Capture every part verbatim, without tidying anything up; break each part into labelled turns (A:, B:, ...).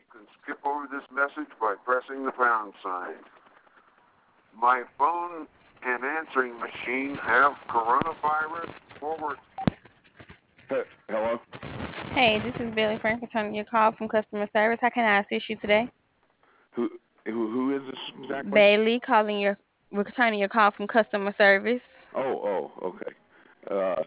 A: can skip over this message by pressing the pound sign. My phone and answering machine have coronavirus forward. Hey, hello?
B: Hey, this is Bailey Frank returning your call from customer service. How can I assist you today?
A: Who, who, who is this exactly?
B: Bailey calling your returning your call from customer service.
A: Oh, oh, okay. Uh,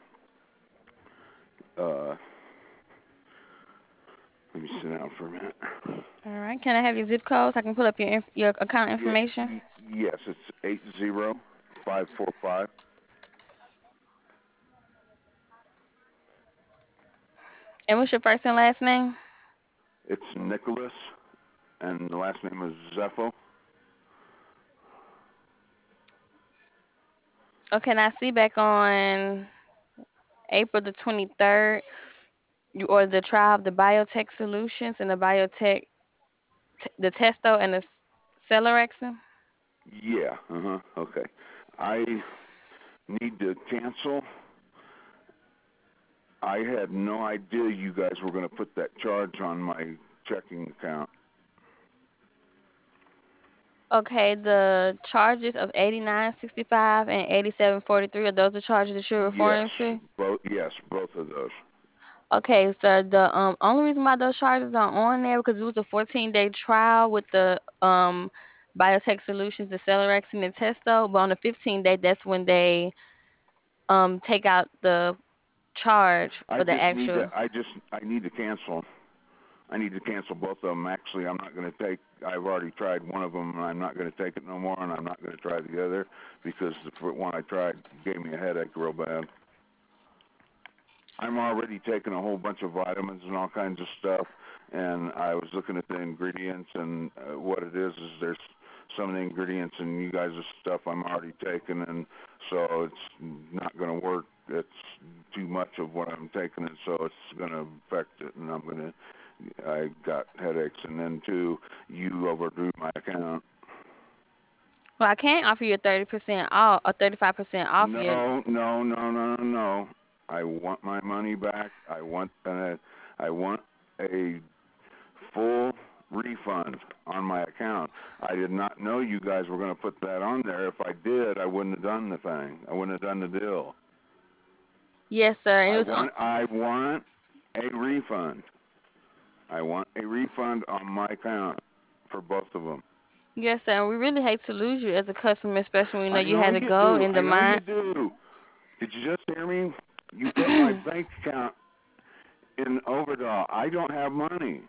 A: uh, let me sit down for a minute.
B: All right. Can I have your zip code so I can pull up your inf- your account
A: Yeah,
B: information?
A: y- yes, it's eight zero five four five.
B: And what's your first and last name?
A: It's Nicholas, and the last name is Zepho.
B: Okay, and I see back on April the twenty-third, you ordered the trial of the Biotech Solutions and the Biotech, t- the Testo and the S- Celerexin.
A: Yeah, uh-huh, okay. I need to cancel. I had no idea you guys were going to put that charge on my checking account.
B: Okay, the charges of eighty-nine sixty-five and eighty-seven forty-three, are those the charges that you're
A: Yes,
B: referring to?
A: both. Yes, both of those.
B: Okay, so the um only reason why those charges are on there because it was a fourteen day trial with the um Biotech Solutions, the Celerex and the Testo, but on the fifteen day, that's when they um take out the charge
A: I
B: for the
A: just need to.
B: actual.
A: I just. I need to cancel. I need to cancel both of them. Actually, I'm not going to take. I've already tried one of them, and I'm not going to take it no more. And I'm not going to try the other because the fir- one I tried gave me a headache real bad. I'm already taking a whole bunch of vitamins and all kinds of stuff, and I was looking at the ingredients, and uh, what it is is there's some of the ingredients in you guys' stuff I'm already taking, and so it's not going to work. It's too much of what I'm taking, and so it's going to affect it, and I'm going to. I got headaches, and then too, you overdrew my account.
B: Well, I can offer you a thirty percent off, or thirty-five percent off your.
A: No, no, no, no, no, no. I want my money back. I want uh, I want a full refund on my account. I did not know you guys were going to put that on there. If I did, I wouldn't have done the thing. I wouldn't have done the deal.
B: Yes, sir. And it
A: I
B: was on.
A: want I want a refund. I want a refund on my account for both of them.
B: Yes, sir. And we really hate to lose you as a customer, especially when we know
A: I
B: you
A: know
B: had a
A: you
B: goal
A: do.
B: in the
A: I know you
B: mind.
A: do. Did you just hear me? You put my bank account in overdraw. I don't have money.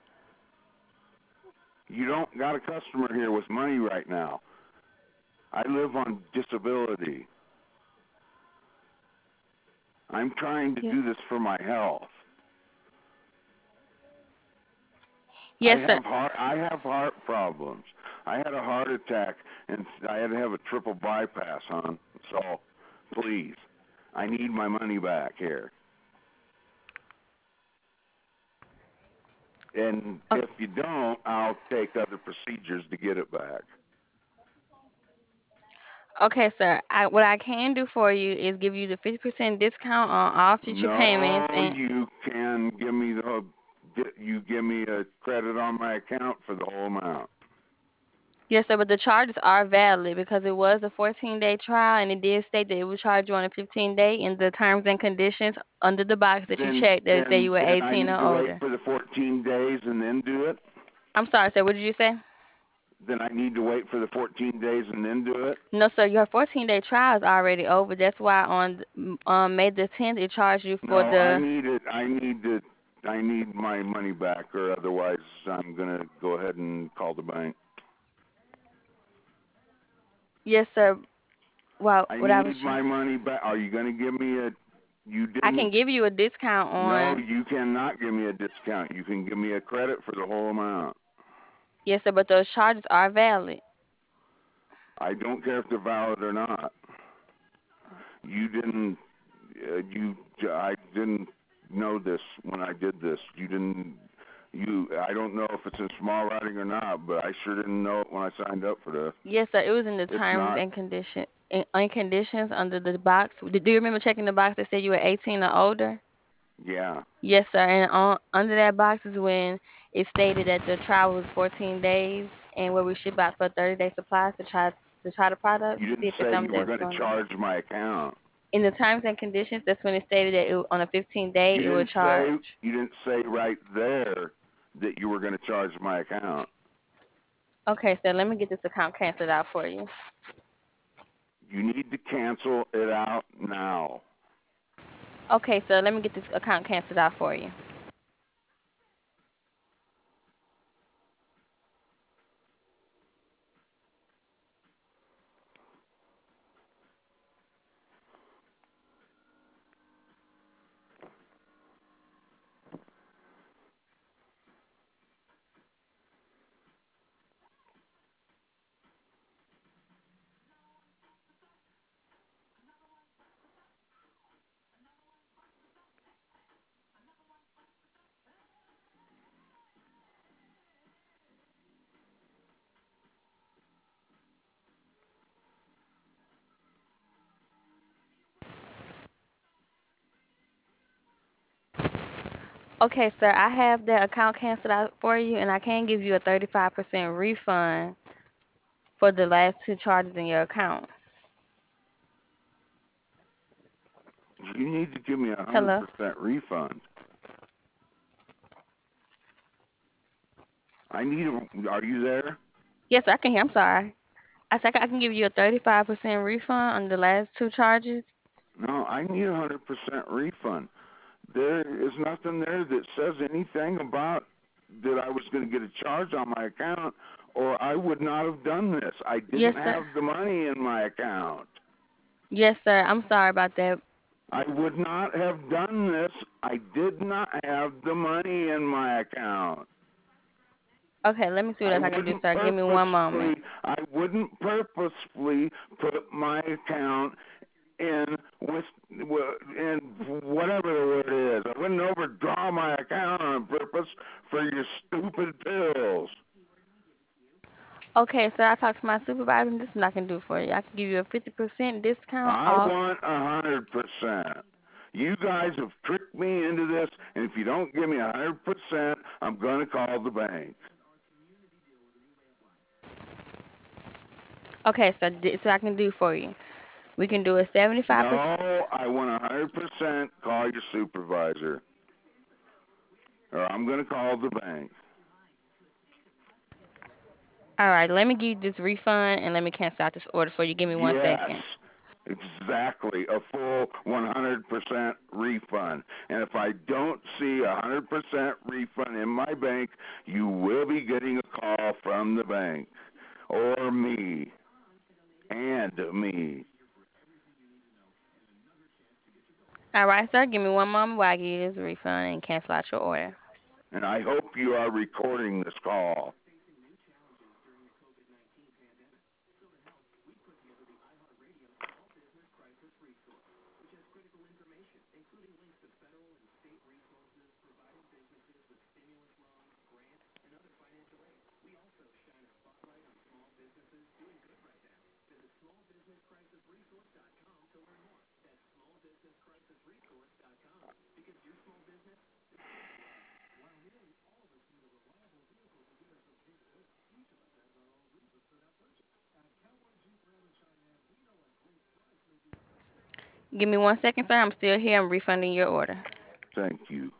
A: You don't got a customer here with money right now. I live on disability. I'm trying to
B: Yeah.
A: do this for my health. I
B: Yes, sir.
A: have heart I have heart problems. I had a heart attack and I had to have a triple bypass on. So please, I need my money back here. And
B: O-
A: if you don't, I'll take other procedures to get it back.
B: Okay, sir. I, what I can do for you is give you the fifty percent discount on all future payments.
A: No,
B: And
A: you can give me the you give me a credit on my account for the whole amount.
B: yes, sir, but the charges are valid because it was a fourteen day trial and it did state that it would charge you on a fifteen day in the terms and conditions under the box that you
A: Then
B: checked that say
A: then
B: you were
A: then I
B: eighteen
A: need
B: or
A: to wait
B: older.
A: for the fourteen days and then do it.
B: I'm sorry, sir. What did you say?
A: Then I need to wait for the fourteen days and then do it.
B: No, sir. Your fourteen day trial is already over. That's why on th- um, May the tenth, it charged you for
A: No, I
B: the.
A: need it. I need to. I need my money back, or otherwise I'm gonna go ahead and call the bank.
B: Yes, sir. Well,
A: I
B: what I
A: need
B: was trying.
A: my money back. Are you gonna give me a? You
B: I can
A: didn't.
B: give you a discount
A: No,
B: on.
A: you cannot give me a discount. You can give me a credit for the whole amount.
B: Yes, sir, but those charges are valid.
A: I don't care if they're valid or not. You didn't. Uh, you. I didn't know this when I did this. You didn't. You. I don't know if it's in small writing or not, but I sure didn't know it when I signed up for this.
B: Yes, sir. It was in the
A: It's
B: terms
A: not.
B: and condition and and conditions under the box. Do do you remember checking the box that said you were eighteen or older?
A: Yeah.
B: Yes, sir. And on under that box is when it stated that the trial was fourteen days, and where we ship out for thirty day supplies to try to try the product
A: You
B: to see
A: didn't
B: if it's
A: say
B: something
A: you were
B: that's
A: going to
B: going to.
A: charge my account.
B: In the terms and conditions, that's when it stated that it, on a fifteen day
A: You
B: it would
A: didn't say
B: charge.
A: you didn't say right there that you were going to charge my account.
B: Okay, so let me get this account canceled out for you.
A: You need to cancel it out now.
B: Okay, so let me get this account canceled out for you. Okay, sir, I have that account canceled out for you, and I can give you a thirty-five percent refund for the last two charges in your account.
A: You need to give me a hundred
B: Hello?
A: percent refund. I need a. Are you there?
B: Yes, I can hear. I'm sorry. I said I can give you a thirty-five percent refund on the last two charges.
A: No, I need a hundred percent refund. There is nothing there that says anything about that I was going to get a charge on my account, or I would not have done this. I
B: Yes,
A: didn't
B: sir.
A: have the money in my account.
B: Yes, sir. I'm sorry about that.
A: I would not have done this. I did not have the money in my account.
B: Okay, let me see what
A: I
B: else I can do,
A: wouldn't
B: sir. Give me one moment.
A: purposefully, I wouldn't purposefully put my account in with in whatever the word is. I wouldn't overdraw my account on purpose for your stupid pills.
B: Okay, sir, I talked to my supervisor, and this is what I can do for you. I can give you a fifty percent discount
A: I
B: off.
A: want a hundred percent. You guys have tricked me into this, and if you don't give me a hundred percent, I'm gonna call the bank.
B: Okay, so this is what I can do for you. We can do a seventy-five percent.
A: No, I want a hundred percent. Call your supervisor, or I'm gonna call the bank.
B: All right, let me give you this refund and let me cancel out this order for you. Give me one
A: Yes,
B: second.
A: exactly. A full one hundred percent refund. And if I don't see a one hundred percent refund in my bank, you will be getting a call from the bank or me and me.
B: All right, sir, give me one moment while I give you this refund and cancel out your order.
A: And I hope you are recording this call.
B: Give me one second, sir. I'm still here. I'm refunding your order.
A: Thank you.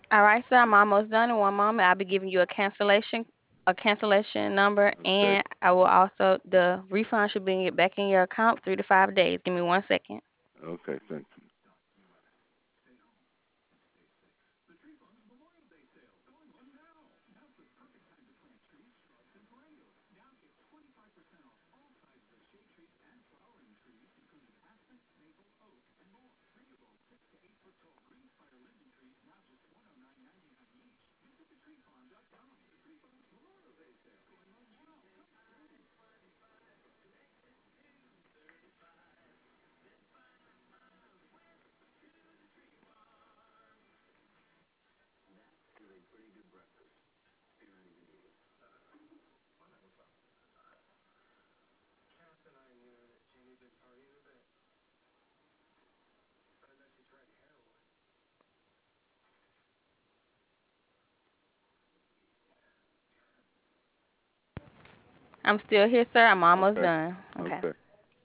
B: All right, sir. I'm almost done. In one moment, I'll be giving you a cancellation, a cancellation number,
A: Okay.
B: and I will also the refund should be back in your account three to five days. Give me one second.
A: Okay. Thank you.
B: I'm still here, sir. I'm almost
A: Okay.
B: done. Okay.
A: Okay.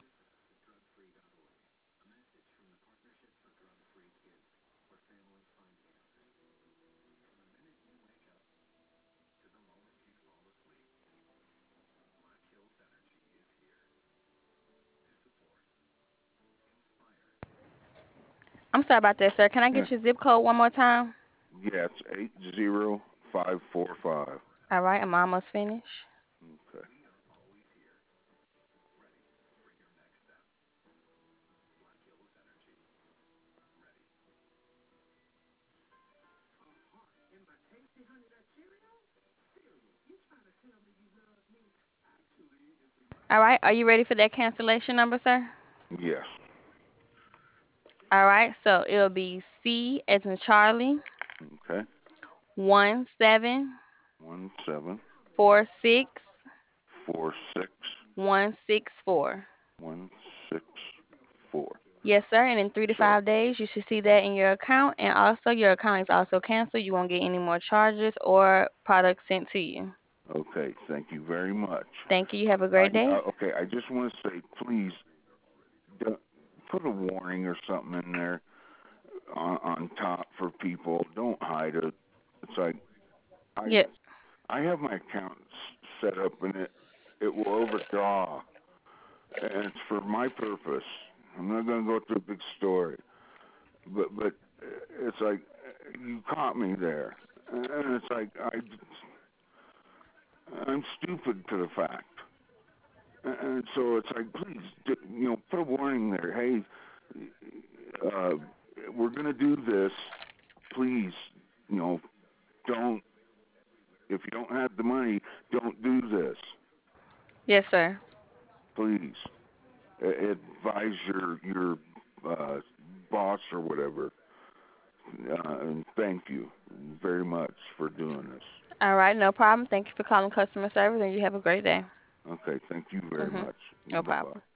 B: I'm sorry about that, sir. Can I
A: Yeah.
B: get your zip code one more time?
A: Yeah. It's eight zero five four five.
B: All right, I'm almost finished.
A: Okay.
B: All right, are you ready for that cancellation number, sir?
A: Yes.
B: All right, so it'll be C as in Charlie,
A: Okay.
B: one seven
A: One seven
B: four six
A: four six
B: one six four.
A: one six four.
B: Yes, sir. And in three to
A: So
B: five days, you should see that in your account. And also, your account is also canceled. You won't get any more charges or products sent to you.
A: okay. Thank you very much.
B: Thank you. You have a
A: I
B: great day.
A: uh, okay. I just want to say, please, don't, put a warning or something in there on, on top for people. Don't hide it. It's like I
B: Yeah.
A: I have my account set up and it it will overdraw, and it's for my purpose. I'm not going to go through a big story, but but it's like you caught me there, and it's like I I'm stupid to the fact, and so it's like please you know put a warning there. Hey, uh, we're going to do this. Please, you know, don't if you don't have the money, don't do this.
B: Yes, sir.
A: Please advise your your uh, boss or whatever. Uh, and thank you very much for doing this.
B: All right. No problem. Thank you for calling customer service, and you have a great day.
A: Okay, thank you very
B: Mhm.
A: much.
B: No
A: Bye bye.
B: problem.